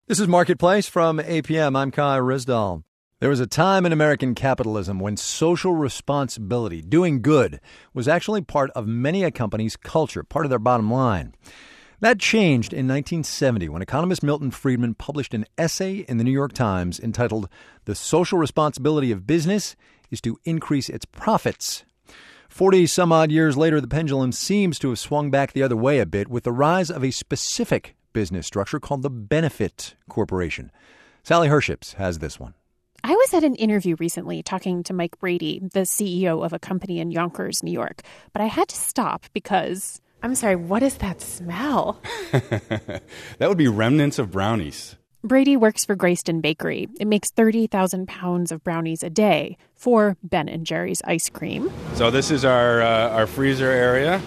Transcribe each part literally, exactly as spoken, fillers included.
This is Marketplace from A P M. I'm Kai Risdall. There was a time in American capitalism when social responsibility, doing good, was actually part of many a company's culture, part of their bottom line. That changed in nineteen seventy when economist Milton Friedman published an essay in the New York Times entitled "The Social Responsibility of Business is to Increase Its Profits." Forty some odd years later, the pendulum seems to have swung back the other way a bit with the rise of a specific business structure called the Benefit Corporation. Sally Herships has this one. I was at an interview recently talking to Mike Brady, the C E O of a company in Yonkers, New York, but I had to stop because, I'm sorry, what is that smell? That would be remnants of brownies. Brady works for Greyston Bakery. It makes thirty thousand pounds of brownies a day for Ben and Jerry's ice cream. So this is our uh, our freezer area.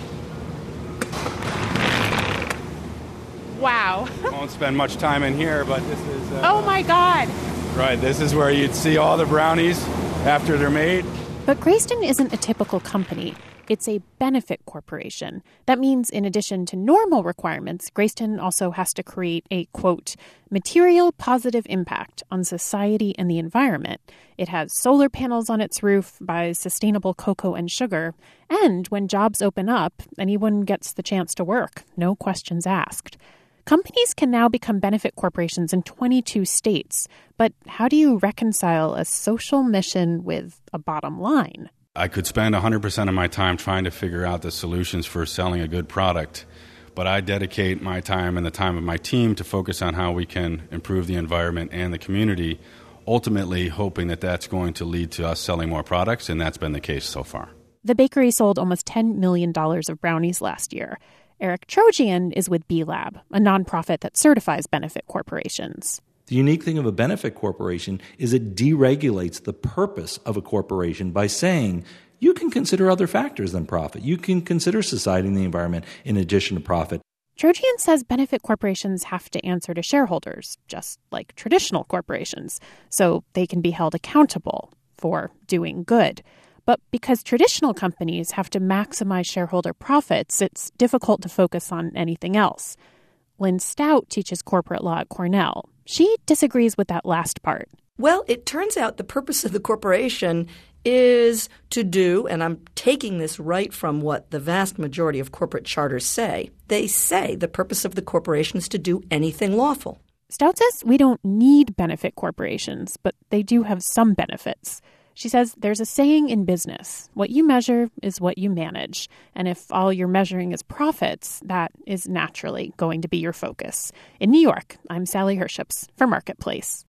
Wow. I won't spend much time in here, but this is... Uh, oh, my God. Right, this is where you'd see all the brownies after they're made. But Greyston isn't a typical company. It's a benefit corporation. That means in addition to normal requirements, Greyston also has to create a, quote, material positive impact on society and the environment. It has solar panels on its roof, buys sustainable cocoa and sugar, and when jobs open up, anyone gets the chance to work, no questions asked. Companies can now become benefit corporations in twenty-two states. But how do you reconcile a social mission with a bottom line? I could spend one hundred percent of my time trying to figure out the solutions for selling a good product, but I dedicate my time and the time of my team to focus on how we can improve the environment and the community, ultimately hoping that that's going to lead to us selling more products, and that's been the case so far. The bakery sold almost ten million dollars of brownies last year. Eric Trojian is with B Lab, a nonprofit that certifies benefit corporations. The unique thing of a benefit corporation is it deregulates the purpose of a corporation by saying you can consider other factors than profit. You can consider society and the environment in addition to profit. Trojian says benefit corporations have to answer to shareholders, just like traditional corporations, so they can be held accountable for doing good. But because traditional companies have to maximize shareholder profits, it's difficult to focus on anything else. Lynn Stout teaches corporate law at Cornell. She disagrees with that last part. Well, it turns out the purpose of the corporation is to do, and I'm taking this right from what the vast majority of corporate charters say, they say the purpose of the corporation is to do anything lawful. Stout says we don't need benefit corporations, but they do have some benefits. She says there's a saying in business, what you measure is what you manage. And if all you're measuring is profits, that is naturally going to be your focus. In New York, I'm Sally Herships for Marketplace.